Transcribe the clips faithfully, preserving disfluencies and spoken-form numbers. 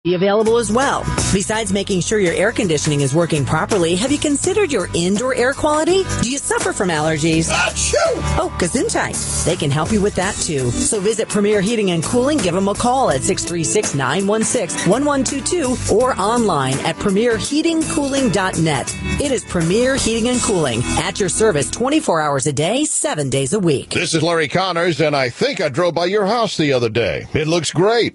Be available as well. Besides making sure your air conditioning is working properly, have you considered your indoor air quality? Do you suffer from allergies? Achoo! Oh, Gesundheit. They can help you with that too. So visit Premier Heating and Cooling. Give them a call at six three six, nine one six, one one two two or online at premier heating cooling dot net. It is Premier Heating and Cooling at your service twenty-four hours a day, seven days a week. This is Larry Connors, and I think I drove by your house the other day. It looks great,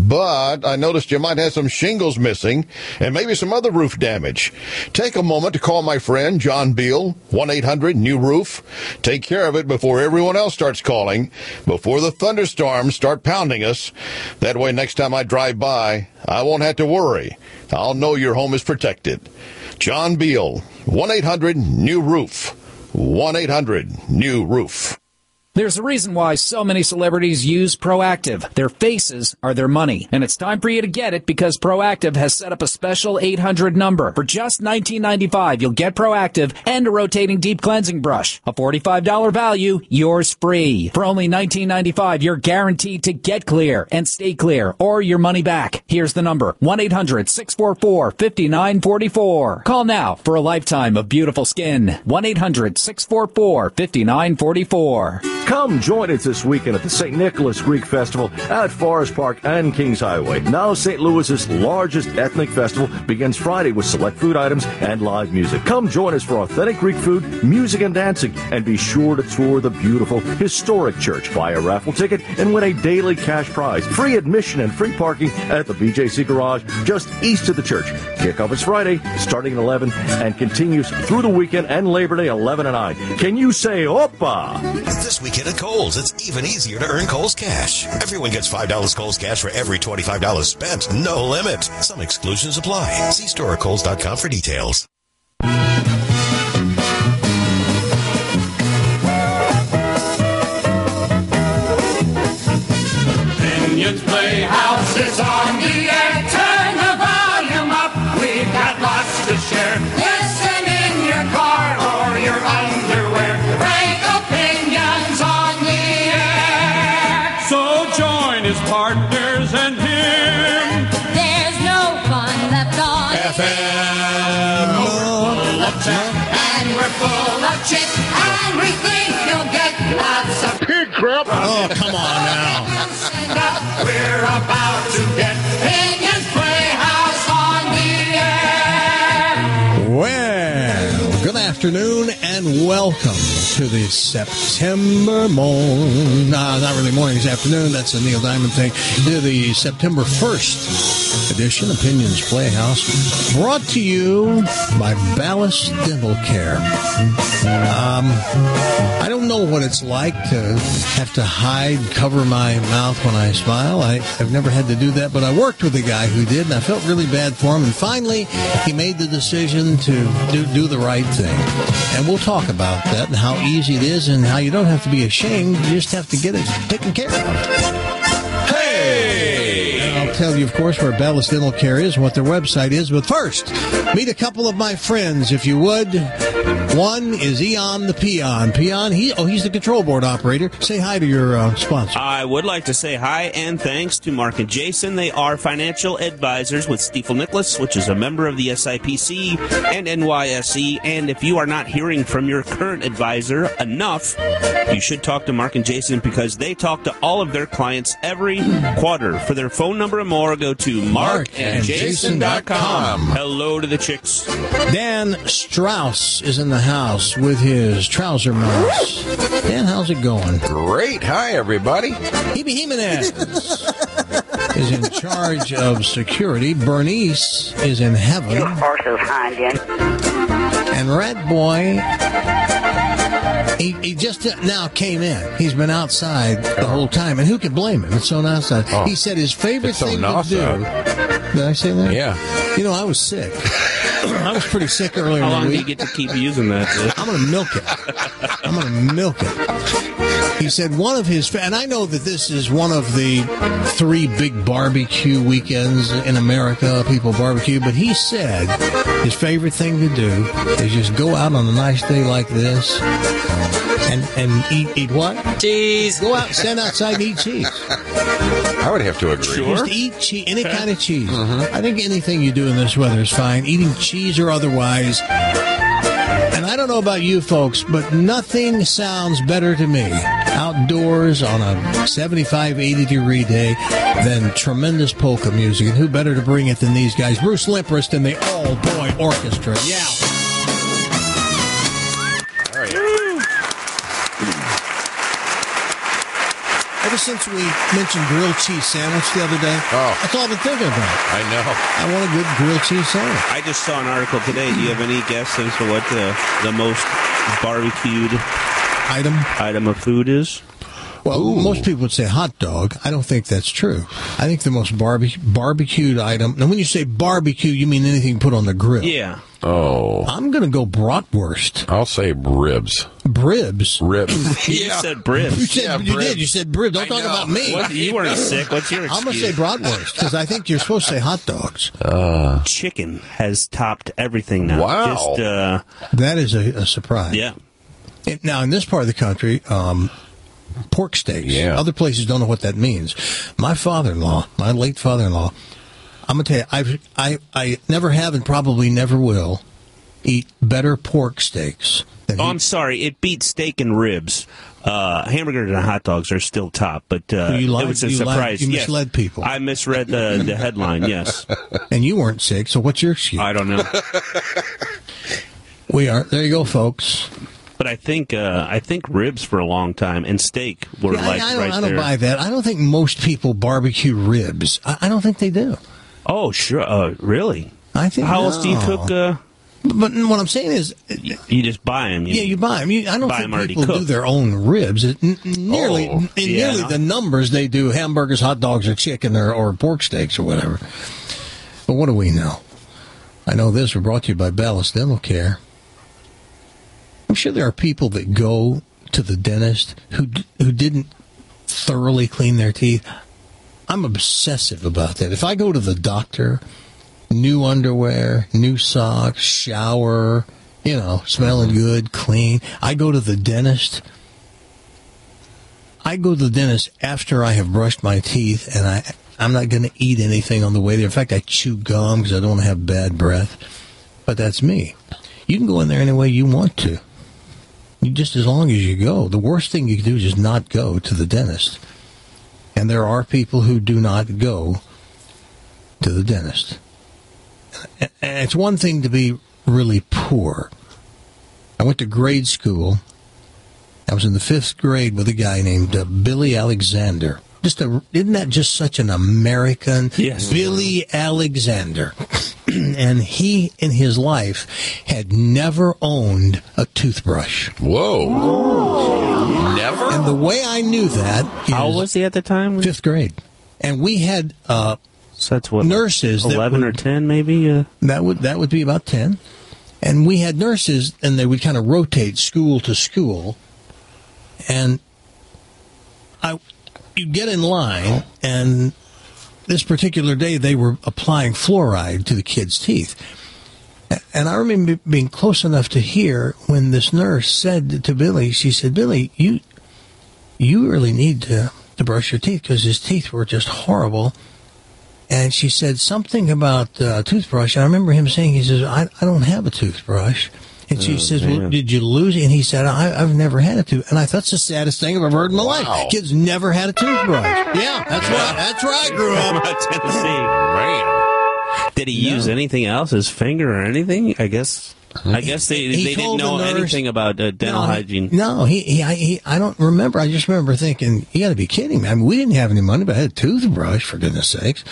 but I noticed you might have some shingles missing and maybe some other roof damage. Take a moment to call my friend John Beal, one eight hundred new roof. Take care of it before everyone else starts calling, before the thunderstorms start pounding us. That way, next time I drive by, I won't have to worry. I'll know your home is protected. John Beal, one eight hundred new roof. one eight hundred new roof. There's a reason why so many celebrities use Proactiv. Their faces are their money. And it's time for you to get it because Proactiv has set up a special eight hundred number. For just nineteen ninety-five, you'll get Proactiv and a rotating deep cleansing brush. A forty-five dollars value, yours free. For only nineteen ninety-five, you're guaranteed to get clear and stay clear or your money back. Here's the number, one eight hundred, six four four, five nine four four. Call now for a lifetime of beautiful skin. one eight hundred, six four four, five nine four four. Come join us this weekend at the Saint Nicholas Greek Festival at Forest Park and Kings Highway. Now Saint Louis's largest ethnic festival begins Friday with select food items and live music. Come join us for authentic Greek food, music, and dancing, and be sure to tour the beautiful historic church. Buy a raffle ticket and win a daily cash prize. Free admission and free parking at the B J C Garage just east of the church. Kickoff is Friday, starting at eleven, and continues through the weekend and Labor Day, eleven and nine. Can you say Oppa? This weekend at Kohl's, it's even easier to earn Kohl's Cash. Everyone gets five dollars Kohl's Cash for every twenty-five dollars spent. No limit. Some exclusions apply. See store at Kohl's dot com for details. Pinion's Playhouse is on the air. Turn the volume up. We've got lots to share. Listen in your car or your underwear. Frank Opinions on the air. So join his partners and him. There's no fun left on F M. We're full of tech and we're full of chit, and we think you'll get lots of pig crap. Oh, come on now. We're about to get Pinion's Playhouse on the air. Well, good afternoon and welcome to the September morning. Nah, not really morning, it's afternoon. That's a Neil Diamond thing. To the September first edition of Pinion's Playhouse, brought to you by Ballast Dental Care. Um, I don't know what it's like to have to hide, cover my mouth when I smile. I, I've never had to do that, but I worked with a guy who did, and I felt really bad for him. And finally, he made the decision to do, do the right thing. And we'll talk about that and how easy it is and how you don't have to be ashamed. You just have to get it taken care of. I'll tell you, of course, where Ballast Dental Care is and what their website is. But first, meet a couple of my friends, if you would. One is Eon the Peon. Peon, he, oh, he's the control board operator. Say hi to your uh, sponsor. I would like to say hi and thanks to Mark and Jason. They are financial advisors with Stifel Nicholas, which is a member of the S I P C and N Y S E. And if you are not hearing from your current advisor enough, you should talk to Mark and Jason because they talk to all of their clients every quarter. For their phone number and more, go to mark and jason dot com. Hello to the chicks. Dan Strauss is in the house with his trouser mouse. Dan, how's it going? Great. Hi, everybody. Hebe Jimenez is in charge of security. Bernice is in heaven. Of course, is behind you. And Rat Boy, he, he just now came in. He's been outside the whole time. And who can blame him? It's so nice outside. Oh, he said his favorite so thing nice to do. out. Did I say that? Yeah. You know, I was sick. I was pretty sick earlier How in long the do week. you get to keep using that? I'm going to milk it. I'm going to milk it. He said one of his, and I know that this is one of the three big barbecue weekends in America, people barbecue, but he said his favorite thing to do is just go out on a nice day like this And and eat eat what? Cheese. Go out, stand outside and eat cheese. I would have to agree. Sure. Just eat cheese, any kind of cheese. Mm-hmm. I think anything you do in this weather is fine. Eating cheese or otherwise. And I don't know about you folks, but nothing sounds better to me outdoors on a seventy-five, eighty degree day than tremendous polka music. And who better to bring it than these guys? Bruce Limprist and the All Boy Orchestra. Yeah. Oh, yeah. Ever since we mentioned grilled cheese sandwich the other day, oh. that's all I've been thinking about. I know. I want a good grilled cheese sandwich. I just saw an article today. Do you have any guess as to what the, the most barbecued Item? item of food is? Well, Ooh. most people would say hot dog. I don't think that's true. I think the most barbe- barbecued item, and when you say barbecue, you mean anything put on the grill. Yeah. Oh. I'm going to go bratwurst. I'll say ribs. Bribs. Ribs. You said bribs. You said Yeah, you bribs. did. You said bribs. Don't I talk know. about me. What, you weren't sick. What's your excuse? I'm going to say bratwurst because I think you're supposed to say hot dogs. Uh, Chicken has topped everything now. Wow. Just, uh, That is a, a surprise. yeah. It- now, in this part of the country, um, pork steaks. Yeah. Other places don't know what that means. My father-in-law, my late father-in-law, I'm going to tell you, I've, I I never have and probably never will eat better pork steaks than Oh, he- I'm sorry. It beat steak and ribs. Uh, hamburgers and hot dogs are still top, but uh, You lied- it was a you lied- surprise. you Yes. misled people. I misread the, the headline, yes. and you weren't sick, so what's your excuse? I don't know. We are. There you go, folks. But I think uh, I think ribs for a long time and steak were Yeah, I- like I, don't, right I don't there. buy that. I don't think most people barbecue ribs. I, I don't think they do. Oh, sure. Uh, really? I think. How else do you no. cook? Uh, But what I'm saying is, you just buy them. You, yeah, you buy them. You, I don't buy think 'em already people do cooked. their own ribs. It, n- nearly, Oh, in yeah. nearly the numbers they do hamburgers, hot dogs, or chicken, or, or pork steaks, or whatever. But what do we know? I know this. We're brought to you by Ballas Dental Care. I'm sure there are people that go to the dentist who d- who didn't thoroughly clean their teeth. I'm obsessive about that. If I go to the doctor, new underwear, new socks, shower, you know, smelling good, clean. I go to the dentist. I go to the dentist after I have brushed my teeth, and I, I'm not going to eat anything on the way there. In fact, I chew gum because I don't want to have bad breath. But that's me. You can go in there any way you want to. You just as long as you go. The worst thing you can do is just not go to the dentist. And there are people who do not go to the dentist. And it's one thing to be really poor. I went to grade school. I was in the fifth grade with a guy named uh, Billy Alexander. Just a, isn't that just such an American? Yes. Billy Alexander. And he, in his life, had never owned a toothbrush. whoa. Never? And the way I knew that is How old was he at the time? fifth grade. And we had uh, So that's what nurses that eleven or would- ten, maybe. Uh, That would that would be about ten. And we had nurses, and they would kind of rotate school to school. And I, you'd get in line, and this particular day they were applying fluoride to the kids' teeth. And I remember being close enough to hear when this nurse said to Billy, she said, "Billy, you you really need to, to brush your teeth because his teeth were just horrible." And she said something about uh, a toothbrush. And I remember him saying, he says, I, I don't have a toothbrush. And she Oh, says, well, man. did you lose it? And he said, I, I've never had a tooth. And I thought that's the saddest thing I've ever heard in my Wow. life. Kids never had a toothbrush. Yeah, that's right. That's where I grew up. Tennessee. Man. Did he use anything else? His finger or anything? I guess. I guess they He they didn't told the know nurse- anything about uh, dental no, hygiene. No, he, he, I, he, I don't remember. I just remember thinking, you got to be kidding me. I mean, we didn't have any money, but I had a toothbrush, for goodness sakes.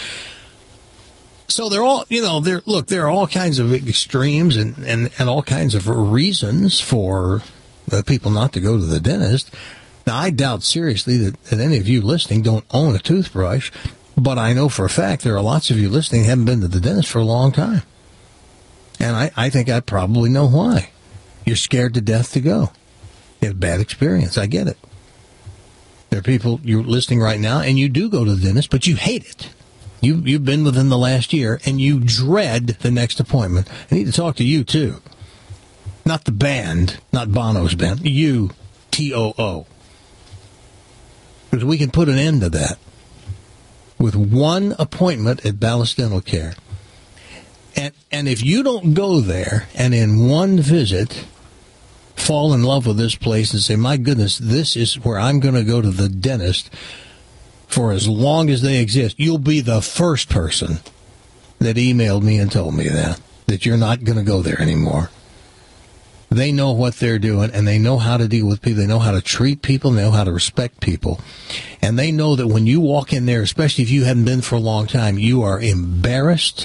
So they're all, you know, there. Look, there are all kinds of extremes and, and, and all kinds of reasons for uh, people not to go to the dentist. Now, I doubt seriously that, that any of you listening don't own a toothbrush, but I know for a fact there are lots of you listening who haven't been to the dentist for a long time. And I, I think I probably know why. You're scared to death to go. You have a bad experience. I get it. There are people, you're listening right now, and you do go to the dentist, but you hate it. You, you've been within the last year, and you dread the next appointment. I need to talk to you, too. Not the band, not Bono's band. You, T O O. Because we can put an end to that with one appointment at Ballas Dental Care. And, and if you don't go there and in one visit fall in love with this place and say, my goodness, this is where I'm going to go to the dentist for as long as they exist, you'll be the first person that emailed me and told me that, that you're not going to go there anymore. They know what they're doing, and they know how to deal with people. They know how to treat people. They know how to respect people. And they know that when you walk in there, especially if you haven't been for a long time, you are embarrassed.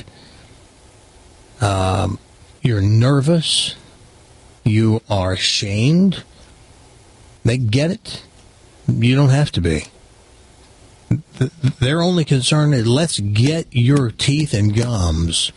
Um, you're nervous. You are ashamed. They get it. You don't have to be. Their only concern is let's get your teeth and gums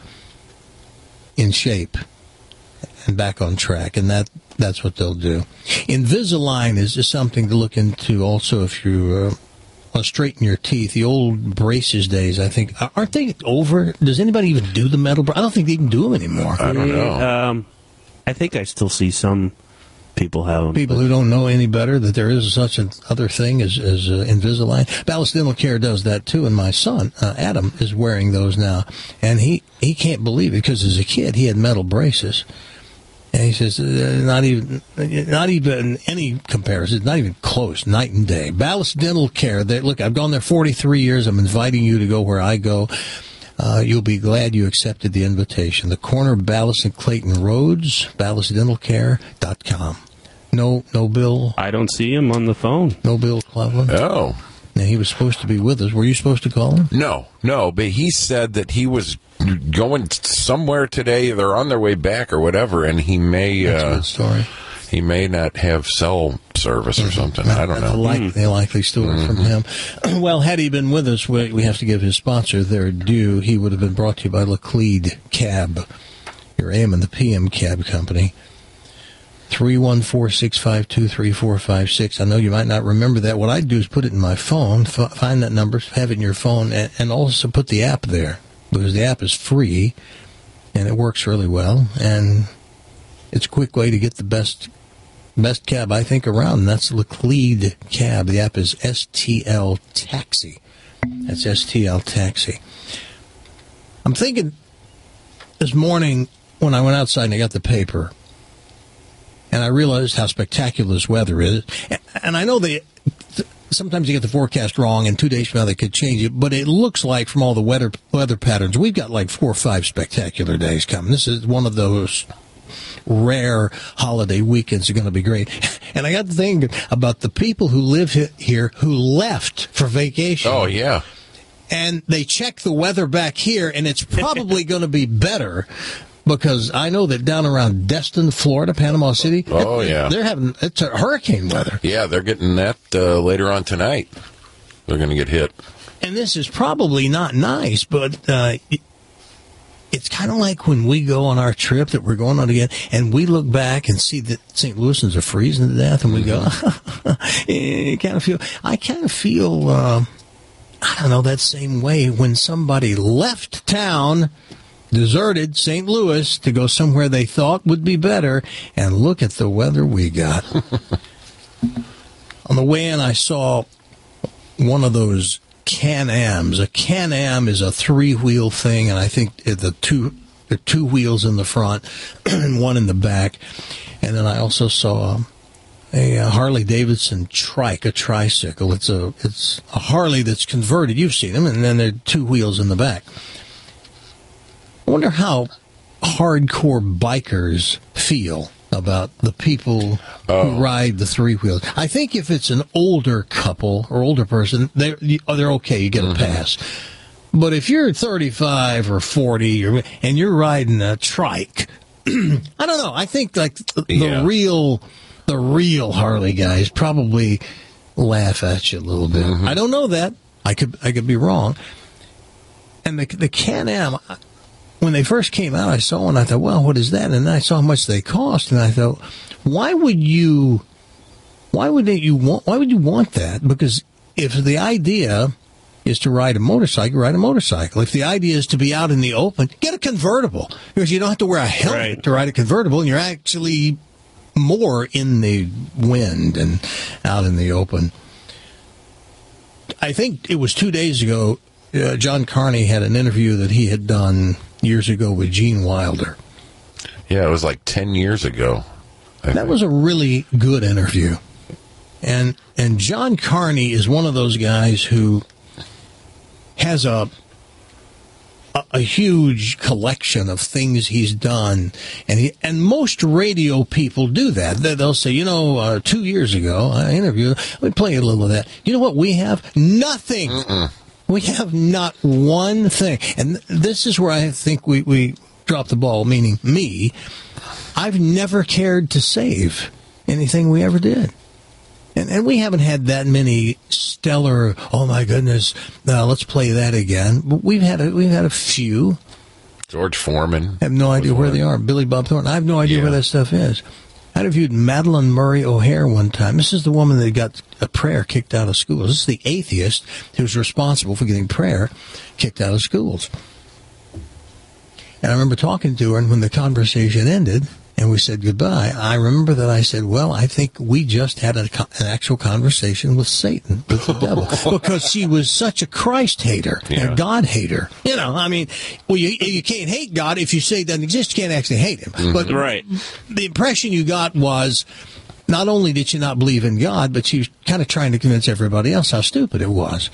in shape and back on track, and that that's what they'll do. Invisalign is just something to look into also if you uh, want to straighten your teeth. The old braces days, I think, aren't they over? Does anybody even do the metal braces? I don't think they even do them anymore. I don't know. Um, I think I still see some people have them. People who don't know any better that there is such an other thing as, as uh, Invisalign. Ballas Dental Care does that too, and my son, uh, Adam, is wearing those now. And he, he can't believe it because as a kid he had metal braces. And he says, uh, not even not even any comparison, not even close, night and day. Ballas Dental Care, they, look, I've gone there forty-three years. I'm inviting you to go where I go. Uh, you'll be glad you accepted the invitation. The corner of Ballas and Clayton Roads, ballas dental care dot com. No, no Bill. I don't see him on the phone. No Bill Cleveland. Oh. Now, he was supposed to be with us. Were you supposed to call him? No, no, but he said that he was going somewhere today. They're on their way back or whatever, and he may That's uh, a good story. He may not have cell service or something. I don't know. Like, they likely stole it from him. Well, had he been with us, we, we have to give his sponsor their due. He would have been brought to you by Laclede Cab, your A M and the P M cab company. three one four, six five two, three four five six. I know you might not remember that. What I'd do is put it in my phone, f- find that number, have it in your phone, and, and also put the app there, because the app is free, and it works really well, and it's a quick way to get the best best cab, I think, around, and that's Laclede Cab. The app is S T L Taxi. That's S T L Taxi. I'm thinking this morning when I went outside and I got the paper, and I realized how spectacular this weather is. And I know they sometimes you get the forecast wrong, and two days from now they could change it. But it looks like from all the weather weather patterns, we've got like four or five spectacular days coming. This is one of those rare holiday weekends are going to be great. And I got to thinking about the people who live here who left for vacation. Oh, yeah. And they check the weather back here, and it's probably going to be better. Because I know that down around Destin, Florida, Panama City, oh yeah, they're having it's a hurricane weather. Yeah, they're getting that uh, later on tonight. They're going to get hit. And this is probably not nice, but uh, it, it's kind of like when we go on our trip that we're going on again, and we look back and see that Saint Louisans are freezing to death, and we go, you kind of feel. I kind of feel, uh, I don't know, that same way when somebody left town. Deserted Saint Louis to go somewhere they thought would be better, and look at the weather we got. On the way in, I saw one of those Can-Ams. A Can-Am is a three-wheel thing, and I think the two there are two wheels in the front and one in the back. And then I also saw a, a Harley-Davidson trike, a tricycle. It's a it's a Harley that's converted. You've seen them, and then there are two wheels in the back. I wonder how hardcore bikers feel about the people oh. who ride the three wheels. I think if it's an older couple or older person, they're, they're okay, you get a mm-hmm. pass. But if you're thirty-five or forty or, and you're riding a trike, I don't know. I think like the, yeah. the real the real Harley guys probably laugh at you a little bit. Mm-hmm. I don't know that. I could I could be wrong. And the the Can-Am, when they first came out, I saw one. I thought, well, what is that? And then I saw how much they cost, and I thought, why would you, why would you want, why would you want that? Because if the idea is to ride a motorcycle, ride a motorcycle. If the idea is to be out in the open, get a convertible, because you don't have to wear a helmet right. to ride a convertible, and you're actually more in the wind and out in the open. I think it was two days ago, uh, John Carney had an interview that he had done years ago with Gene Wilder. Yeah, it was like ten years ago. I that think. was a really good interview. And and John Carney is one of those guys who has a, a a huge collection of things he's done, and he and most radio people do that. They- They'll say, you know, uh, two years ago I interviewed. Let me play a little of that. You know what we have? Nothing. Mm-mm. We have not one thing, and this is where I think we we dropped the ball. Meaning me, I've never cared to save anything we ever did. And, and we haven't had that many stellar, oh my goodness, uh, let's play that again. But we've had a, we've had a few. George Foreman. I have no idea where one. they are. Billy Bob Thornton. I have no idea Yeah. where that stuff is. I interviewed Madeline Murray O'Hare one time. This is the woman that got a prayer kicked out of schools. This is the atheist who's responsible for getting prayer kicked out of schools. And I remember talking to her, and when the conversation ended, and we said goodbye, I remember that I said, well, I think we just had a, an actual conversation with Satan, with the devil, because she was such a Christ hater and Yeah. a God hater. You know, I mean, well, you, you can't hate God. If you say he doesn't exist, you can't actually hate him. Mm-hmm. But Right. the impression you got was not only did she not believe in God, but she was kind of trying to convince everybody else how stupid it was.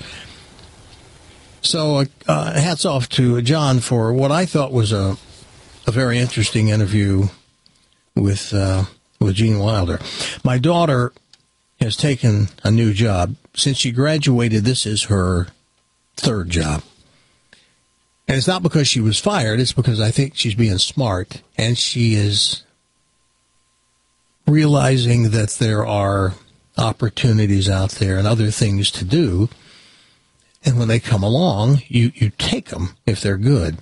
So uh, uh, hats off to John for what I thought was a, a very interesting interview with uh, with Gene Wilder. My daughter has taken a new job. Since she graduated, this is her third job. And it's not because she was fired. It's because I think she's being smart. And she is realizing that there are opportunities out there and other things to do. And when they come along, you, you take them if they're good.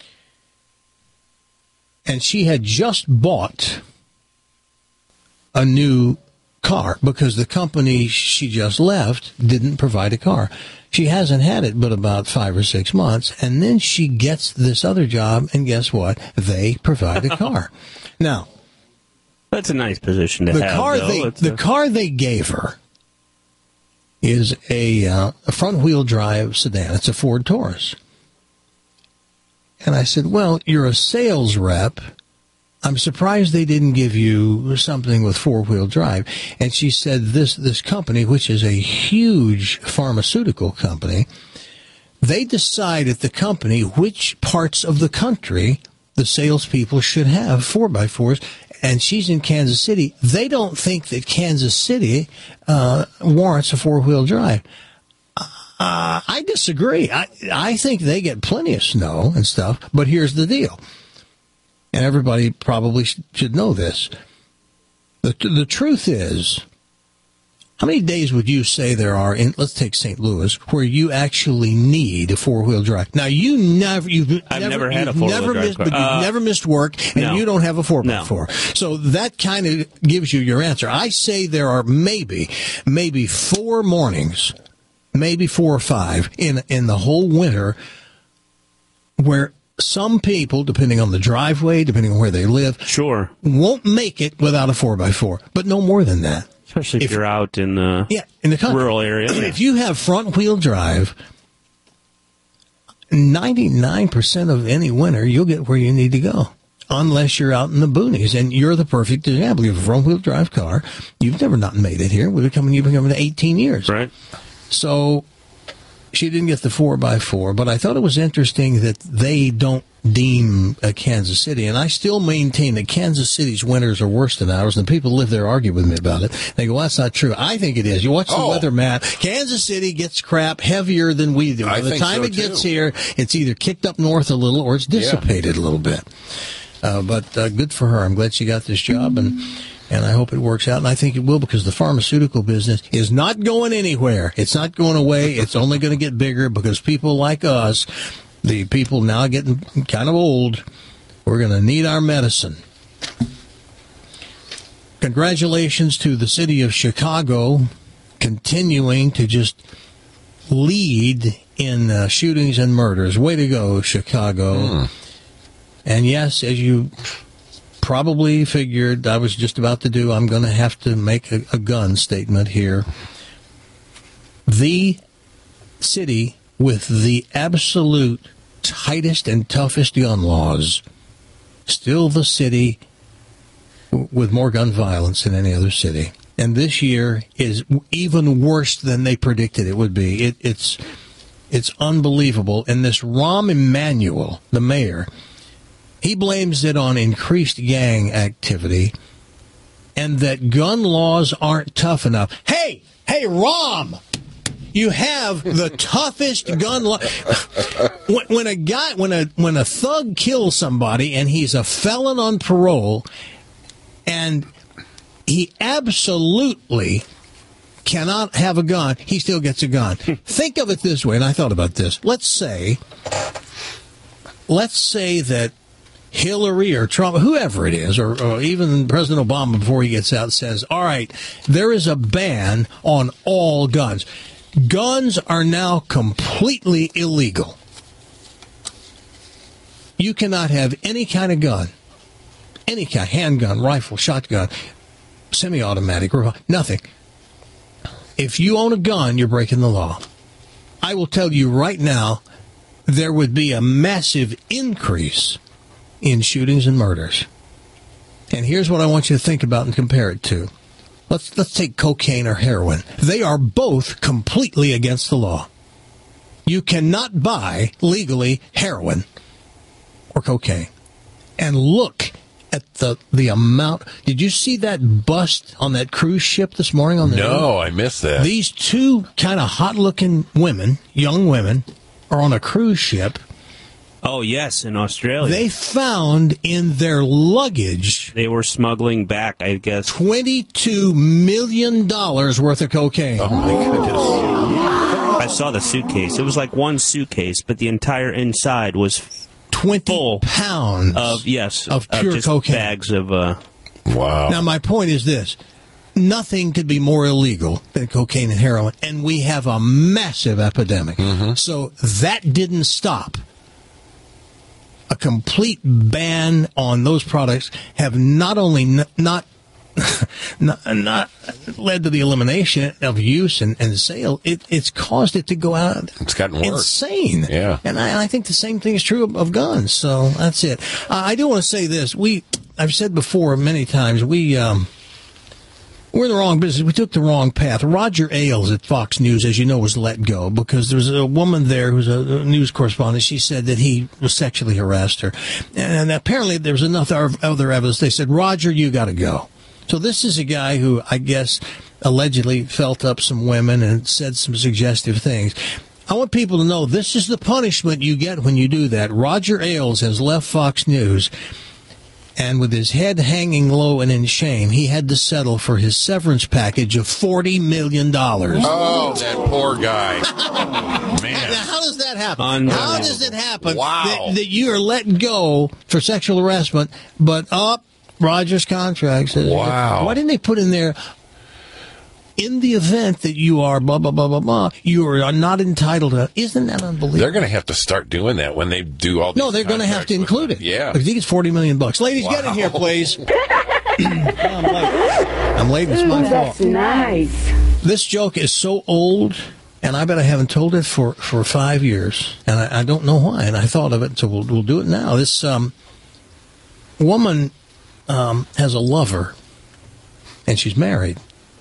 And she had just bought a new car because the company she just left didn't provide a car. She hasn't had it but about five or six months. And then she gets this other job, and guess what? They provide a car. Now, That's a nice position to the have. car though. they It's the a- car they gave her is a, uh, a front wheel drive sedan. It's a Ford Taurus. And I said, well, you're a sales rep. I'm surprised they didn't give you something with four-wheel drive. And she said this this company, which is a huge pharmaceutical company, they decide at the company which parts of the country the salespeople should have four by fours. And she's in Kansas City. They don't think that Kansas City uh, warrants a four-wheel drive. Uh, I disagree. I I think they get plenty of snow and stuff, but here's the deal. And everybody probably sh- should know this. The, the truth is, how many days would you say there are in, let's take Saint Louis, where you actually need a four-wheel drive? Now, you never, you've I've never, never had a you've four-wheel never drive missed, car. but you've Uh, never missed work, and no. you don't have a four by No. four. So that kind of gives you your answer. I say there are maybe, maybe four mornings, maybe four or five in in the whole winter where some people, depending on the driveway, depending on where they live, Sure. won't make it without a four by four, but no more than that. Especially if, If- you're out in the Yeah, in the country. rural area. If you have front wheel drive, ninety-nine percent of any winter, you'll get where you need to go. Unless you're out in the boonies, and you're the perfect example. You have a front wheel drive car. You've never not made it here. We've been coming, you've been coming to eighteen years. Right. So she didn't get the four by four, but I thought it was interesting that they don't deem uh, Kansas City, and I still maintain that Kansas City's winters are worse than ours, and people who live there argue with me about it. They go, well, that's not true. I think it is. You watch the Oh. weather map. Kansas City gets crap heavier than we do. By I the think time so, it gets too. here, it's either kicked up north a little or it's dissipated a little bit. Uh, but uh, good for her. I'm glad she got this job, and and I hope it works out. And I think it will, because the pharmaceutical business is not going anywhere. It's not going away. It's only going to get bigger because people like us, the people now getting kind of old, we're going to need our medicine. Congratulations to the city of Chicago continuing to just lead in uh, shootings and murders. Way to go, Chicago. Mm. And yes, as you probably figured I was just about to do, I'm going to have to make a, a gun statement here. The city with the absolute tightest and toughest gun laws, still the city with more gun violence than any other city. And this year is even worse than they predicted it would be. It, it's it's unbelievable. And this Rahm Emanuel, the mayor, he blames it on increased gang activity and that gun laws aren't tough enough. Hey, hey, Rahm, you have the toughest gun law. When, when a guy, when a when a thug kills somebody and he's a felon on parole, and he absolutely cannot have a gun, he still gets a gun. Think of it this way, and I thought about this. Let's say, let's say that Hillary or Trump, whoever it is, or, or even President Obama before he gets out says, all right, there is a ban on all guns. Guns are now completely illegal. You cannot have any kind of gun, any kind, handgun, rifle, shotgun, semi-automatic, nothing. If you own a gun, you're breaking the law. I will tell you right now, there would be a massive increase in shootings and murders. And here's what I want you to think about and compare it to. Let's let's take cocaine or heroin. They are both completely against the law. You cannot buy legally heroin or cocaine. And look at the the amount. Did you see that bust on that cruise ship this morning on the No, news? I missed that. These two kind of hot-looking women, young women, are on a cruise ship. Oh, yes, in Australia. They found in their luggage... They were smuggling back, I guess. twenty-two million dollars worth of cocaine. Oh, my goodness. I saw the suitcase. It was like one suitcase, but the entire inside was twenty full pounds of, yes, of pure just cocaine. bags of... Uh, wow. Now, my point is this. Nothing could be more illegal than cocaine and heroin, and we have a massive epidemic. Mm-hmm. So that didn't stop. A complete ban on those products have not only n- not, not not led to the elimination of use and, and sale, it, it's caused it to go out. It's gotten worse. Insane. Yeah. And I, I think the same thing is true of, of guns. So that's it. Uh, I do want to say this. We, I've said before many times, we, um, we're in the wrong business. We took the wrong path. Roger Ailes at Fox News, as you know, was let go because there was a woman there who's a news correspondent. She said that he was sexually harassed her. And apparently there was enough other evidence. They said, Roger, you got to go. So this is a guy who, I guess, allegedly felt up some women and said some suggestive things. I want people to know this is the punishment you get when you do that. Roger Ailes has left Fox News. And with his head hanging low and in shame, he had to settle for his severance package of forty million dollars. Oh, that poor guy. Man. Now, how does that happen? How does it happen wow. that, that you are let go for sexual harassment, but up Roger's contract says, wow. Why didn't they put in there, in the event that you are blah, blah, blah, blah, blah, you are not entitled to, isn't that unbelievable? They're going to have to start doing that when they do all these No, they're going to have to include it. Yeah. I think it's forty million bucks. Ladies, wow. get in here, please. I'm late. I'm late. It's my fault. That's nice. This joke is so old, and I bet I haven't told it for, for five years, and I, I don't know why, and I thought of it, so we'll, we'll do it now. This um, woman um, has a lover, and she's married.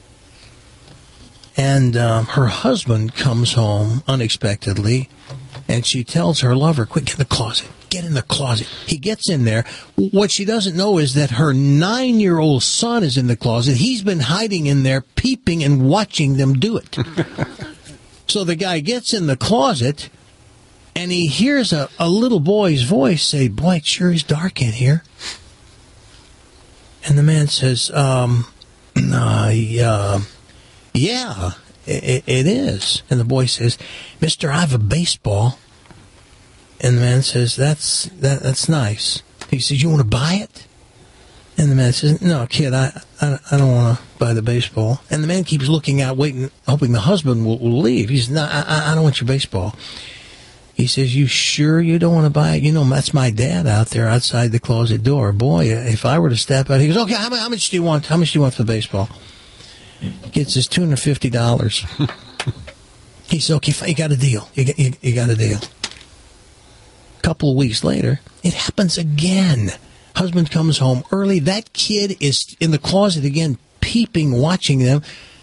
And um, her husband comes home unexpectedly, and she tells her lover, quick, get in the closet. Get in the closet. He gets in there. What she doesn't know is that her nine-year-old son is in the closet. He's been hiding in there, peeping and watching them do it. So the guy gets in the closet, and he hears a, a little boy's voice say, boy, it sure is dark in here. And the man says, um, uh, yeah. Yeah, it, it is. And the boy says, Mister, I have a baseball. And the man says, that's that, that's nice. He says, you want to buy it? And the man says, no, kid, I, I, I don't want to buy the baseball. And the man keeps looking out, waiting, hoping the husband will, will leave. He says, no, I, I don't want your baseball. He says, you sure you don't want to buy it? You know, that's my dad out there outside the closet door. Boy, if I were to step out, he goes, okay, how, how much do you want? How much do you want for the baseball? Gets his two hundred fifty dollars. He said, okay, you got a deal. You got, you, you got a deal. A couple of weeks later, it happens again. Husband comes home early. That kid is in the closet again, peeping, watching them.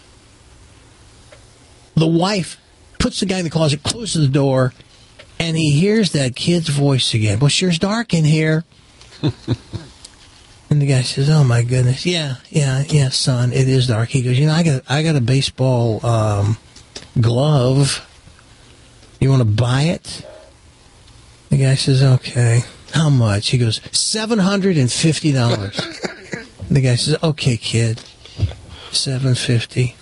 The wife puts the guy in the closet, closes the door, and he hears that kid's voice again. Well, sure, it's dark in here. And the guy says, oh, my goodness. Yeah, yeah, yeah, son, it is dark. He goes, you know, I got I got a baseball um, glove. You want to buy it? The guy says, okay. How much? He goes, seven hundred fifty dollars. The guy says, okay, kid, seven hundred fifty dollars.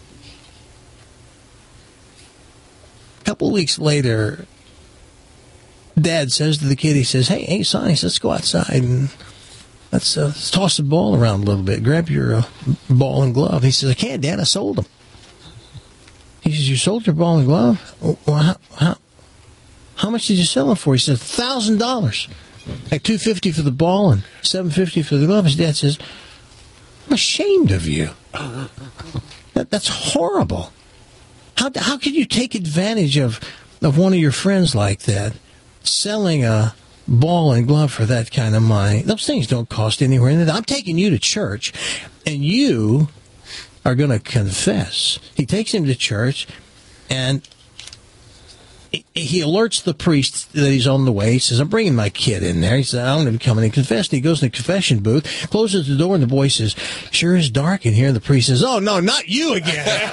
A couple weeks later, Dad says to the kid, he says, hey, hey, son, he says, let's go outside and let's, uh, let's toss the ball around a little bit. Grab your uh, ball and glove. He says, I can't, Dad, I sold them. He says, you sold your ball and glove? Well, how, how, how much did you sell them for? He says, one thousand dollars. Like two hundred fifty dollars for the ball and seven hundred fifty dollars for the glove. His dad says, I'm ashamed of you. That, that's horrible. How how could you take advantage of, of one of your friends like that? Selling a ball and glove for that kind of money. Those things don't cost anywhere. I'm taking you to church, and you are going to confess. He takes him to church, and he alerts the priest that he's on the way. He says, I'm bringing my kid in there. He says, I'm going to come in and confess. And he goes in the confession booth, closes the door, and the boy says, sure is dark in here. And the priest says, oh, no, not you again.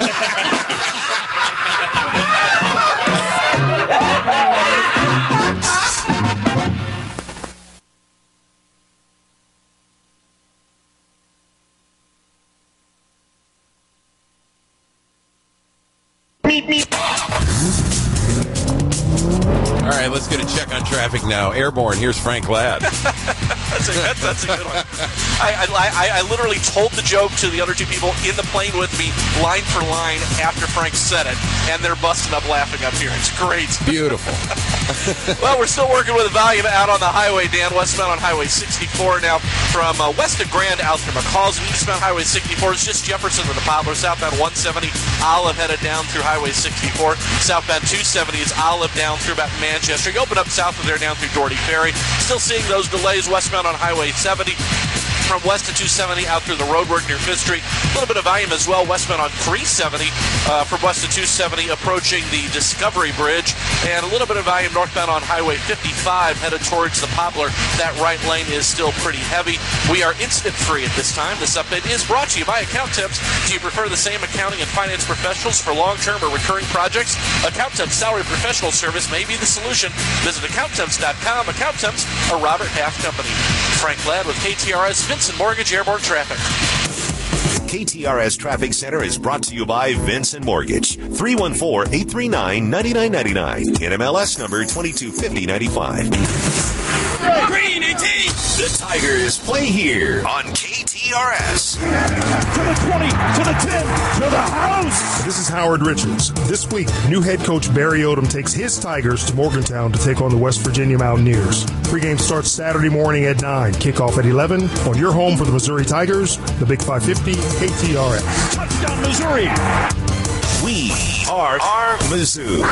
Meep, meep. All right, let's get a check on traffic now. Airborne, here's Frank Ladd. that's, a, that's, that's a good one. I, I, I literally told the joke to the other two people in the plane with me, line for line, after Frank said it, and they're busting up laughing up here. It's great. Beautiful. Well, we're still working with volume out on the highway, Dan. Westbound on Highway sixty-four now from uh, west of Grand out through McCalls. And eastbound Highway sixty-four is just Jefferson to the Poplar. Southbound one seventy, Olive headed down through Highway sixty-four. Southbound two seventy is Olive down through about Manchester. You open up south of there down through Doherty Ferry. Still seeing those delays westbound on Highway seventy. From west to two seventy out through the roadwork near Fifth Street. A little bit of volume as well westbound on three seventy uh, from west to two seventy approaching the Discovery Bridge. And a little bit of volume northbound on Highway fifty-five headed towards the Poplar. That right lane is still pretty heavy. We are incident free at this time. This update is brought to you by Account Temps. Do you prefer the same accounting and finance professionals for long-term or recurring projects? Account Temps Salary Professional Service may be the solution. Visit account temps dot com. Account Temps, a Robert Half company. Frank Ladd with K T R S Vincent Mortgage Airborne Traffic. K T R S Traffic Center is brought to you by Vincent Mortgage. three one four, eight three nine, nine nine nine nine. N M L S number twenty-two fifty ninety-five. Green eighteen. The Tigers play here on K T R S. To the twenty, to the ten, to the house. This is Howard Richards. This week, new head coach Barry Odom takes his Tigers to Morgantown to take on the West Virginia Mountaineers. Pre-game starts Saturday morning at nine. Kickoff at eleven on your home for the Missouri Tigers, the Big five fifty, K T R S. Touchdown, Missouri. We are, are Mizzou.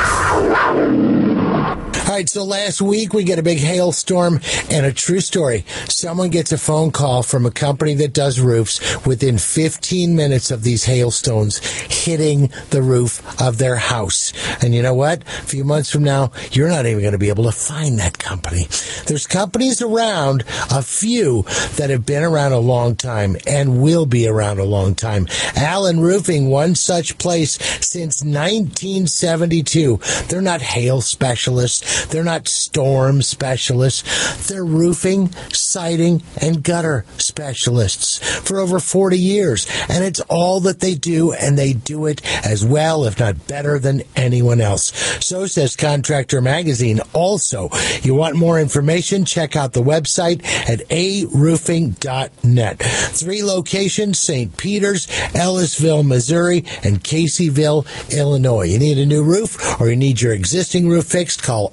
All right, so last week we get a big hailstorm and a true story. Someone gets a phone call from a company that does roofs within fifteen minutes of these hailstones hitting the roof of their house. And you know what? A few months from now, you're not even going to be able to find that company. There's companies around, a few that have been around a long time and will be around a long time. Allen Roofing, one such place since nineteen seventy-two. They're not hail specialists. They're not storm specialists. They're roofing, siding, and gutter specialists for over forty years. And it's all that they do, and they do it as well, if not better, than anyone else. So says Contractor Magazine. Also, you want more information? Check out the website at a roofing dot net. Three locations, Saint Peters, Ellisville, Missouri, and Caseyville, Illinois. You need a new roof or you need your existing roof fixed? Call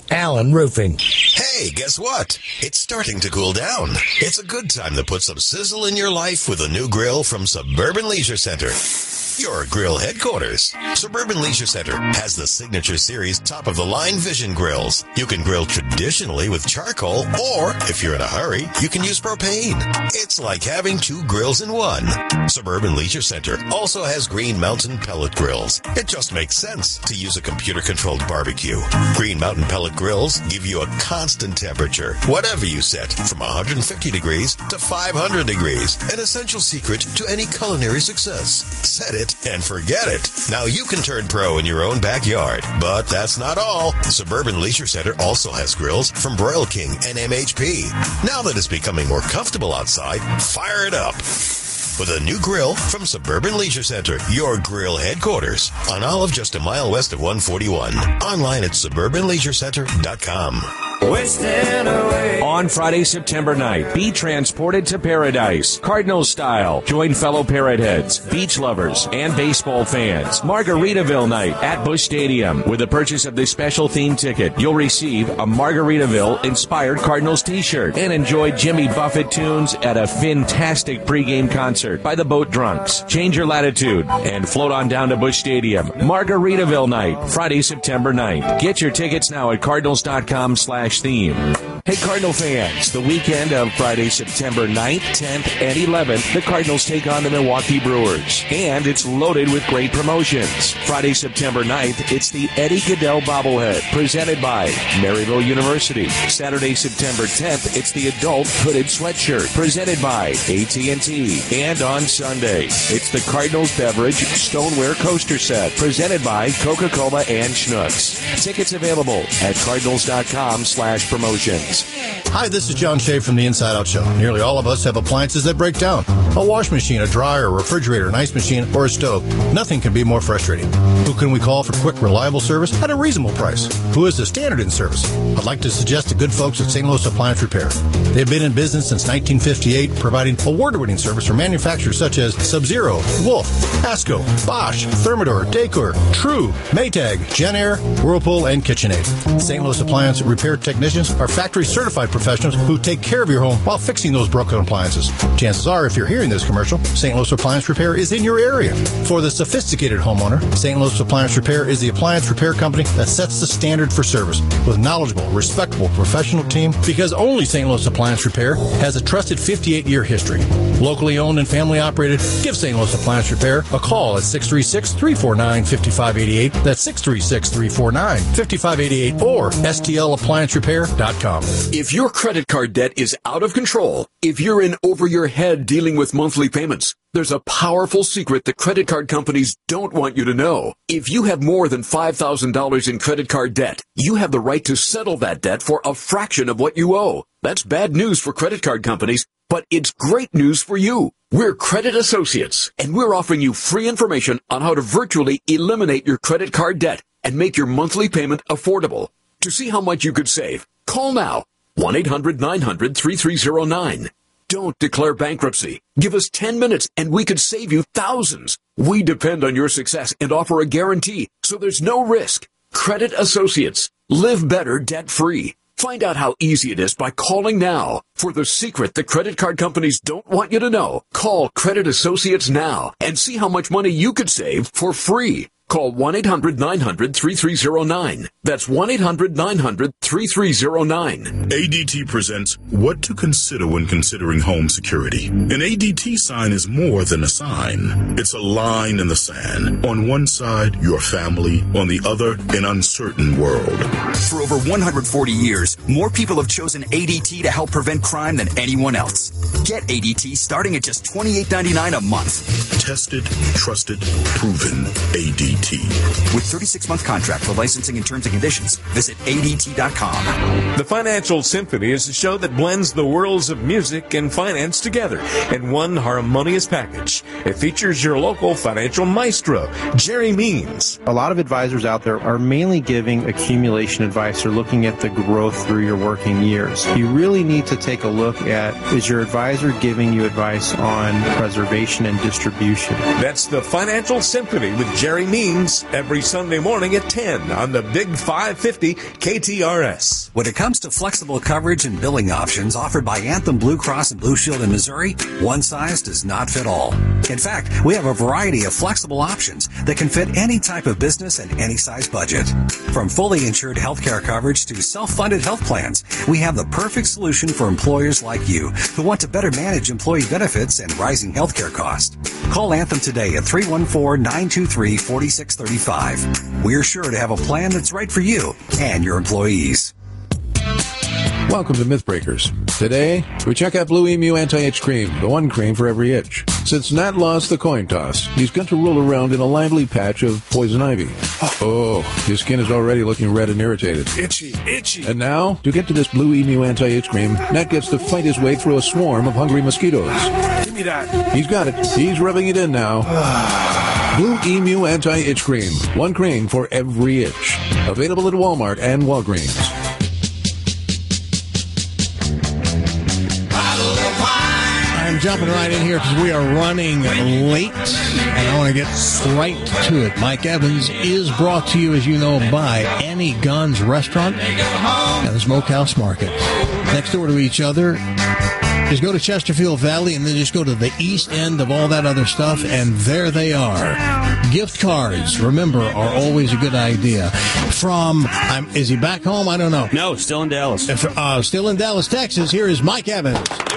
Allen Roofing. Hey, guess what? It's starting to cool down. It's a good time to put some sizzle in your life with a new grill from Suburban Leisure Center. Your grill headquarters. Suburban Leisure Center has the Signature Series top-of-the-line Vision grills. You can grill traditionally with charcoal, or if you're in a hurry, you can use propane. It's like having two grills in one. Suburban Leisure Center also has Green Mountain pellet grills. It just makes sense to use a computer-controlled barbecue. Green Mountain pellet grills give you a constant temperature, whatever you set, from one hundred fifty degrees to five hundred degrees. An essential secret to any culinary success. Set it and forget it. Now you can turn pro in your own backyard. But that's not all. Suburban Leisure Center also has grills from Broil King and M H P. Now that it's becoming more comfortable outside, fire it up with a new grill from Suburban Leisure Center, your grill headquarters on Olive, just a mile west of one forty-one. Online at suburban leisure center dot com. On Friday, September ninth, be transported to paradise, Cardinal style. Join fellow Parrot heads, beach lovers, and baseball fans. Margaritaville night at Busch Stadium. With the purchase of this special themed ticket, you'll receive a Margaritaville-inspired Cardinals t-shirt and enjoy Jimmy Buffett tunes at a fantastic pregame concert by the Boat Drunks. Change your latitude and float on down to Busch Stadium. Margaritaville night, Friday, September ninth. Get your tickets now at cardinals.com slash theme. Hey, Cardinal fans, the weekend of Friday, September ninth, tenth, and eleventh, the Cardinals take on the Milwaukee Brewers. And it's loaded with great promotions. Friday, September ninth, it's the Eddie Goodell bobblehead, presented by Maryville University. Saturday, September tenth, it's the adult hooded sweatshirt, presented by A T and T. And on Sunday, it's the Cardinals beverage stoneware coaster set, presented by Coca-Cola and Schnucks. Tickets available at cardinals.com slash promotions. Hi, this is John Shea from the Inside Out Show. Nearly all of us have appliances that break down. A wash machine, a dryer, a refrigerator, an ice machine, or a stove. Nothing can be more frustrating. Who can we call for quick, reliable service at a reasonable price? Who is the standard in service? I'd like to suggest the good folks at Saint Louis Appliance Repair. They've been in business since nineteen fifty-eight, providing award-winning service for manufacturers such as Sub-Zero, Wolf, Asco, Bosch, Thermador, Dacor, True, Maytag, Genair, Whirlpool, and KitchenAid. Saint Louis Appliance Repair technicians are factory-certified professionals who take care of your home while fixing those broken appliances. Chances are, if you're hearing this commercial, Saint Louis Appliance Repair is in your area. For the sophisticated homeowner, Saint Louis Appliance Repair is the appliance repair company that sets the standard for service with knowledgeable, respectable, professional team, because only Saint Louis Appliance Repair has a trusted fifty-eight-year history. Locally owned and family operated, give Saint Louis Appliance Repair a call at six three six, three four nine, five five eight eight. That's six three six, three four nine, five five eight eight or S T L appliance repair dot com. If your credit card debt is out of control, if you're in over your head dealing with monthly payments, there's a powerful secret that credit card companies don't want you to know. If you have more than five thousand dollars in credit card debt, you have the right to settle that debt for a fraction of what you owe. That's bad news for credit card companies, but it's great news for you. We're Credit Associates, and we're offering you free information on how to virtually eliminate your credit card debt and make your monthly payment affordable. To see how much you could save, call now, one eight hundred nine hundred thirty-three oh nine. Don't declare bankruptcy. Give us ten minutes and we could save you thousands. We depend on your success and offer a guarantee, so there's no risk. Credit Associates. Live better debt-free. Find out how easy it is by calling now. For the secret that credit card companies don't want you to know, call Credit Associates now and see how much money you could save for free. Call one eight hundred nine hundred thirty-three oh nine. That's one eight hundred nine hundred thirty-three oh nine. A D T presents What to Consider When Considering Home Security. An A D T sign is more than a sign. It's a line in the sand. On one side, your family. On the other, an uncertain world. For over one hundred forty years, more people have chosen A D T to help prevent crime than anyone else. Get A D T starting at just twenty-eight ninety-nine a month. Tested, trusted, proven A D T. With thirty-six month contract for licensing and terms and conditions, visit A D T dot com. The Financial Symphony is a show that blends the worlds of music and finance together in one harmonious package. It features your local financial maestro, Jerry Means. A lot of advisors out there are mainly giving accumulation advice or looking at the growth through your working years. You really need to take a look at, is your advisor giving you advice on preservation and distribution? That's the Financial Symphony with Jerry Means Greens every Sunday morning at ten on the Big five fifty K T R S. When it comes to flexible coverage and billing options offered by Anthem Blue Cross and Blue Shield in Missouri, one size does not fit all. In fact, we have a variety of flexible options that can fit any type of business and any size budget. From fully insured healthcare coverage to self-funded health plans, we have the perfect solution for employers like you who want to better manage employee benefits and rising healthcare costs. Call Anthem today at three one four, nine two three, four six three five. We're sure to have a plan that's right for you and your employees. Welcome to Mythbreakers. Today, we check out Blue Emu Anti-Itch Cream, the one cream for every itch. Since Nat lost the coin toss, he's got to roll around in a lively patch of poison ivy. Oh, his skin is already looking red and irritated. Itchy, itchy. And now, to get to this Blue Emu Anti-Itch Cream, Nat gets to fight his way through a swarm of hungry mosquitoes. Give me that. He's got it. He's rubbing it in now. Blue Emu Anti-Itch Cream. One cream for every itch. Available at Walmart and Walgreens. I'm jumping right in here because we are running late, and I want to get right to it. Mike Evans is brought to you, as you know, by Annie Gunn's Restaurant and the Smokehouse Market. Next door to each other. Just go to Chesterfield Valley and then just go to the east end of all that other stuff, and there they are. Gift cards, remember, are always a good idea. From, um, is he back home? I don't know. No, still in Dallas. Uh, still in Dallas, Texas. Here is Mike Evans.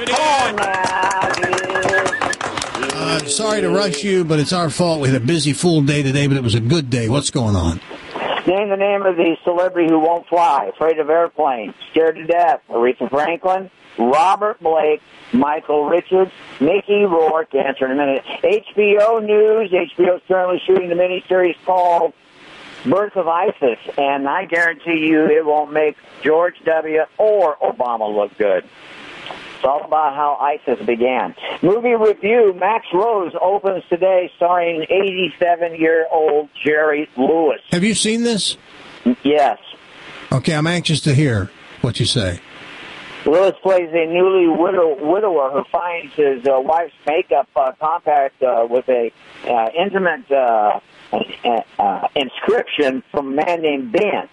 Uh, sorry to rush you, but it's our fault. We had a busy, full day today, but it was a good day. What's going on? Name the name of the celebrity who won't fly, afraid of airplanes, scared to death. Aretha Franklin, Robert Blake, Michael Richards, Mickey Rourke. Answer in a minute. H B O News. H B O is currently shooting the miniseries called Birth of ISIS, and I guarantee you it won't make George W. or Obama look good. It's all about how ISIS began. Movie review, Max Rose opens today starring eighty-seven-year-old Jerry Lewis. Have you seen this? Yes. Okay, I'm anxious to hear what you say. Lewis plays a newly widow, widower who finds his uh, wife's makeup uh, compact uh, with a uh, intimate uh, uh, uh, inscription from a man named Ben.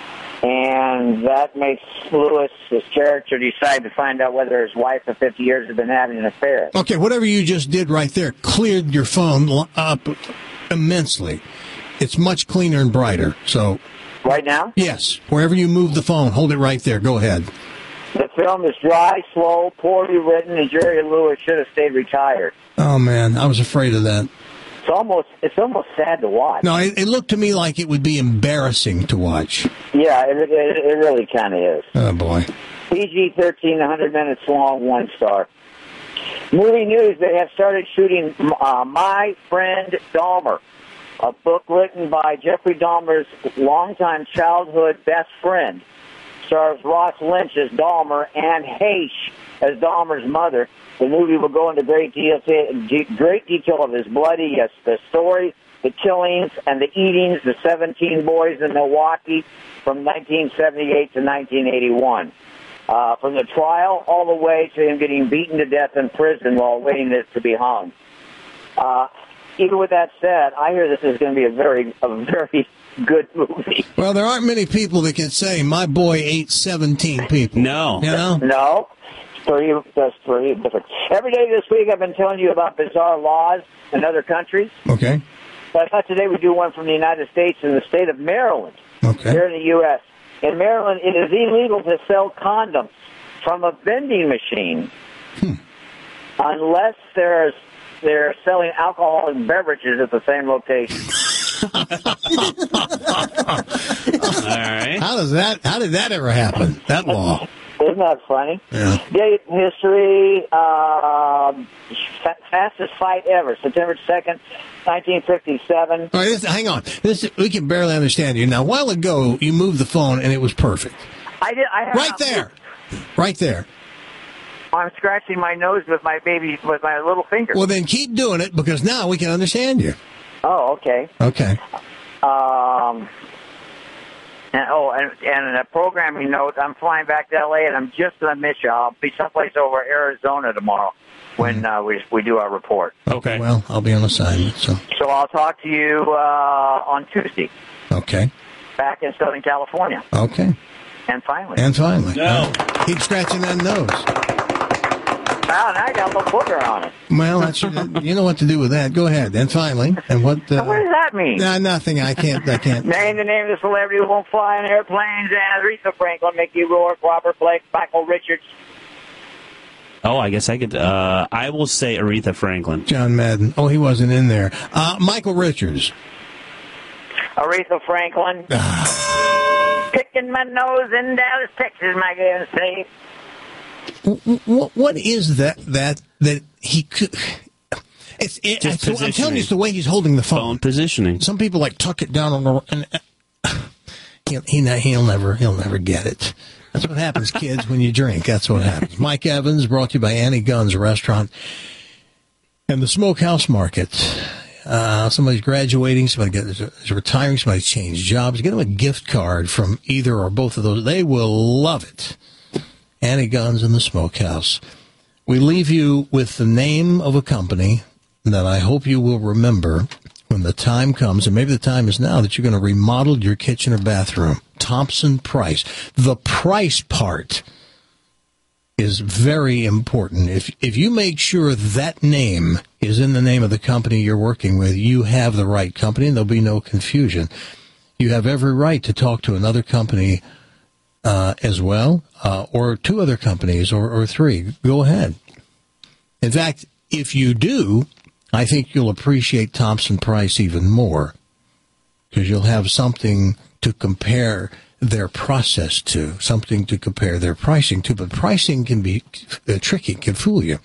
And that makes Lewis, his character, decide to find out whether his wife of fifty years has been having an affair. Okay, whatever you just did right there cleared your phone up immensely. It's much cleaner and brighter. So, right now? Yes. Wherever you move the phone, hold it right there. Go ahead. The film is dry, slow, poorly written, and Jerry Lewis should have stayed retired. Oh, man, I was afraid of that. It's almost it's almost sad to watch. No, it, it looked to me like it would be embarrassing to watch. Yeah, it, it, it really kind of is. Oh, boy. P G thirteen, one hundred minutes long, one star. Movie news, they have started shooting uh, My Friend Dahmer, a book written by Jeffrey Dahmer's longtime childhood best friend. Stars Ross Lynch as Dahmer and Haish as Dahmer's mother. The movie will go into great deal, great detail of his bloody, yes, the story, the killings, and the eatings, the seventeen boys in Milwaukee from nineteen seventy-eight to nineteen eighty-one. Uh, from the trial all the way to him getting beaten to death in prison while waiting to be hung. Uh, even with that said, I hear this is going to be a very, a very good movie. Well, there aren't many people that can say, my boy ate seventeen people. No. You know? No. Three, that's three different. Every day this week I've been telling you about bizarre laws in other countries. Okay. But I thought today we'd do one from the United States in the state of Maryland. Okay. Here in the U S In Maryland, it is illegal to sell condoms from a vending machine hmm. unless there's they're selling alcoholic beverages at the same location. All right. How does that? How did that ever happen? That law. Isn't that funny? Yeah. Date in history, uh, fastest fight ever, September second, nineteen fifty-seven. All right, this, hang on. This we can barely understand you. Now, a while ago, you moved the phone, and it was perfect. I did. I have right there. Right there. I'm scratching my nose with my baby, with my little finger. Well, then keep doing it, because now we can understand you. Oh, okay. Okay. Um... And, oh, and, and a programming note, I'm flying back to L A, and I'm just going to miss you. I'll be someplace over Arizona tomorrow when uh, we we do our report. Okay. Well, I'll be on assignment, so. So I'll talk to you uh, on Tuesday. Okay. Back in Southern California. Okay. And finally. And finally. No. Uh, keep scratching that nose. Wow, now I got a little booger on it. Well, that's, you know what to do with that. Go ahead. And finally, and what? Uh, what does that mean? Nah, nothing. I can't. I can't. Name the name of the celebrity who won't fly in airplanes: and Aretha Franklin, Mickey Rourke, Robert Blake, Michael Richards. Oh, I guess I could. Uh, I will say Aretha Franklin. John Madden. Oh, he wasn't in there. Uh, Michael Richards. Aretha Franklin. Picking my nose in Dallas, Texas, my goodness sake. What, what is that, that, that he could... It's, it, Just it's, I'm telling you, it's the way he's holding the phone. Phone positioning. Some people, like, tuck it down on the... And, uh, he'll, he, he'll never, he'll never get it. That's what happens, kids, when you drink. That's what happens. Mike Evans, brought to you by Annie Gunn's Restaurant and the Smokehouse Market. Uh, somebody's graduating, somebody is retiring, somebody changed jobs. Get them a gift card from either or both of those. They will love it. Annie Gunn's and the Smokehouse. We leave you with the name of a company that I hope you will remember when the time comes, and maybe the time is now, that you're going to remodel your kitchen or bathroom. Thompson Price. The price part is very important. If if you make sure that name is in the name of the company you're working with, you have the right company, and there'll be no confusion. You have every right to talk to another company uh, as well, uh, or two other companies, or, or three. Go ahead. In fact, if you do, I think you'll appreciate Thompson Price even more, because you'll have something to compare their process to, something to compare their pricing to. But pricing can be uh, tricky, can fool you.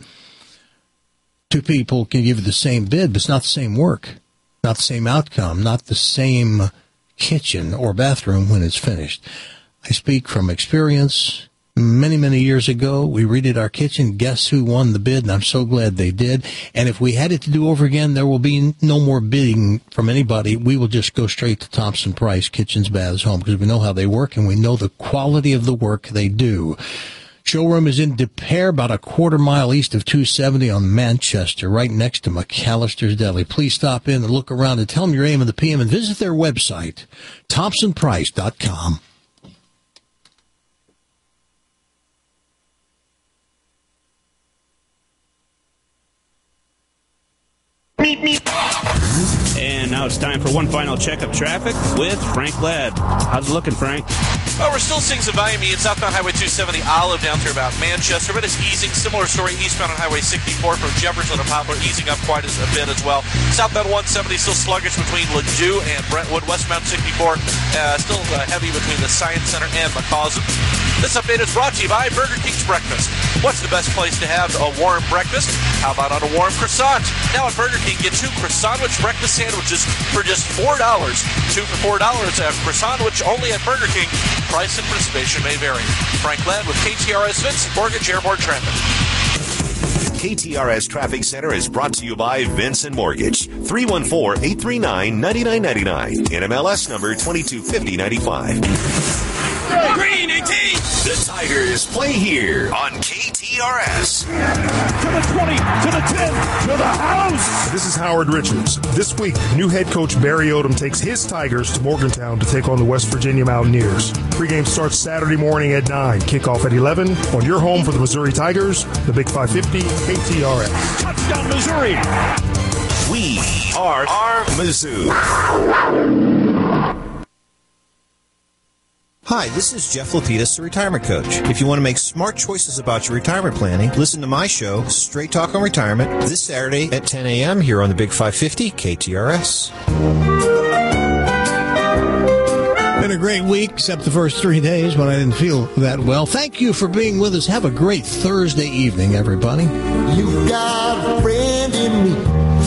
Two people can give you the same bid, but it's not the same work, not the same outcome, not the same kitchen or bathroom when it's finished. I speak from experience. Many, many years ago, we redid our kitchen. Guess who won the bid? And I'm so glad they did. And if we had it to do over again, there will be no more bidding from anybody. We will just go straight to Thompson Price Kitchens, Baths, Home, because we know how they work and we know the quality of the work they do. Showroom is in De Pere, about a quarter mile east of two seventy on Manchester, right next to McAllister's Deli. Please stop in and look around and tell them your A M and the P M and visit their website, thompson price dot com. Meep, meep. And now it's time for one final check of traffic with Frank Ladd. How's it looking, Frank? Well, we're still seeing some volume in southbound Highway two seventy Olive down through about Manchester, but it's easing. Similar story eastbound on Highway sixty-four from Jefferson to Poplar, easing up quite as, a bit as well. Southbound one seventy still sluggish between Ladue and Brentwood. Westbound sixty-four uh, still uh, heavy between the Science Center and McCausland. This update is brought to you by Burger King's Breakfast. What's the best place to have a warm breakfast? How about on a warm croissant? Now at Burger King, get two croissant-wich breakfast sandwiches for just four dollars. Two for four dollars at croissant-wich only at Burger King. Price and participation may vary. Frank Ladd with K T R S Vincent Mortgage Airport Traffic. K T R S Traffic Center is brought to you by Vincent Mortgage. three one four, eight three nine, nine nine nine nine. N M L S number twenty-two fifty ninety-five. Green eighteen. The Tigers play here on K T R S. To the twenty, to the ten, to the house. This is Howard Richards. This week, new head coach Barry Odom takes his Tigers to Morgantown to take on the West Virginia Mountaineers. Pre-game starts Saturday morning at nine. Kickoff at eleven on your home for the Missouri Tigers, the Big five fifty, K T R S. Touchdown, Missouri. We are, are Mizzou. Hi, this is Jeff Lapidus, the retirement coach. If you want to make smart choices about your retirement planning, listen to my show, Straight Talk on Retirement, this Saturday at ten a.m. here on the Big five fifty K T R S. Been a great week, except the first three days when I didn't feel that well. Thank you for being with us. Have a great Thursday evening, everybody. You've got a friend in me.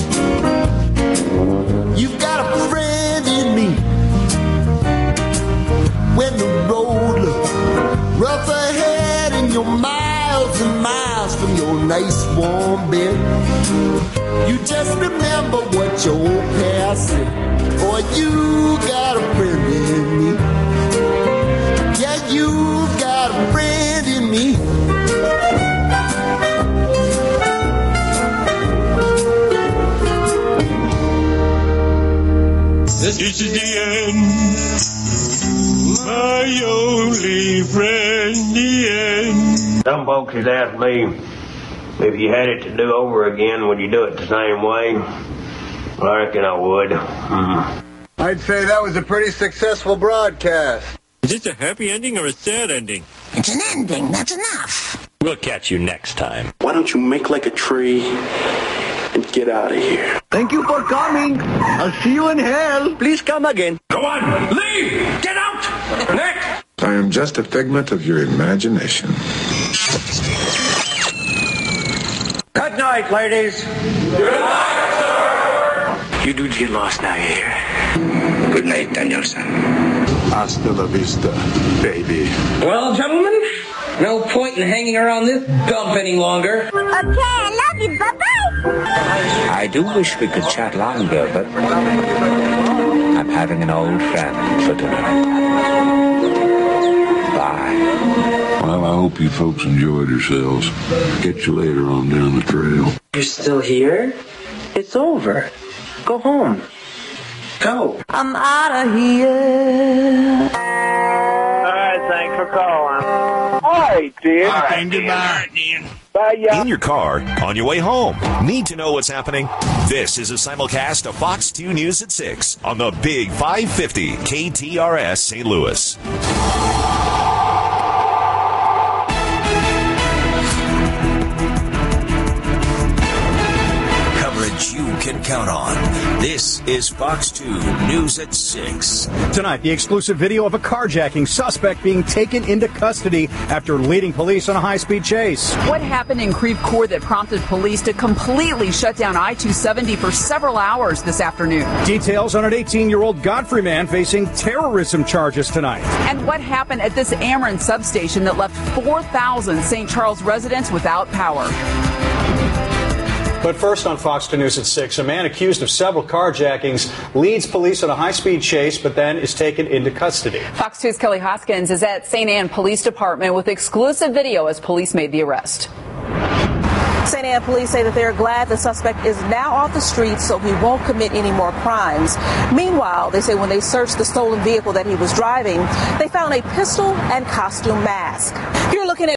You've got a friend in me. When the road looks rough ahead and you're miles and miles from your nice warm bed, you just remember what your old past said. Boy, you got a friend in me. This is the end, my only friend, the end. Some folks has asked me if you had it to do over again, would you do it the same way? Well, I reckon I would. Mm-hmm. I'd say that was a pretty successful broadcast. Is this a happy ending or a sad ending? It's an ending, that's enough. We'll catch you next time. Why don't you make like a tree and get out of here? Thank you for coming. I'll see you in hell. Please come again. Go on, leave! Get out! Next! I am just a figment of your imagination. Good night, ladies. Good night, sir! You dudes get lost now, you hear? Good night, Danielson. Hasta la vista, baby. Well, gentlemen, no point in hanging around this dump any longer. Okay, I love you. Bye-bye. I do wish we could chat longer, but I'm having an old friend for dinner. Bye. Well, I hope you folks enjoyed yourselves. Catch you later on down the trail. You're still here? It's over. Go home. Go. I'm out of here. All right, thanks for calling. All right, dear. All right, goodbye. Bye, y'all. In your car, on your way home. Need to know what's happening? This is a simulcast of Fox two News at six on the Big five fifty K T R S Saint Louis. You can count on. This is Fox two News at six. Tonight, the exclusive video of a carjacking suspect being taken into custody after leading police on a high-speed chase. What happened in Creve Coeur that prompted police to completely shut down I two seventy for several hours this afternoon? Details on an eighteen-year-old Godfrey man facing terrorism charges tonight. And what happened at this Ameren substation that left four thousand Saint Charles residents without power? But first on Fox two News at six, a man accused of several carjackings leads police on a high-speed chase, but then is taken into custody. Fox two's Kelly Hoskins is at Saint Anne Police Department with exclusive video as police made the arrest. Saint Anne police say that they're glad the suspect is now off the streets so he won't commit any more crimes. Meanwhile, they say when they searched the stolen vehicle that he was driving, they found a pistol and costume mask. You're looking at